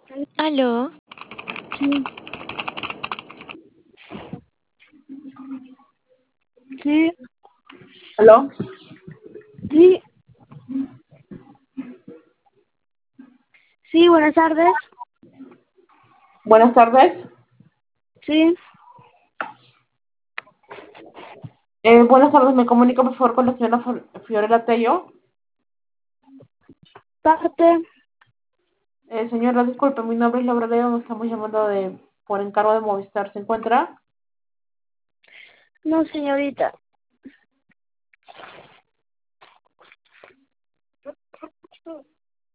Aló, Sí, sí, ¿Aló? sí, sí, buenas tardes. Buenas tardes. Sí, Buenas tardes, me comunico por favor con la señora Fiorella Tello. parte, Señora, disculpe, mi nombre es Laura León, estamos llamando por encargo de Movistar. ¿Se encuentra? no señorita.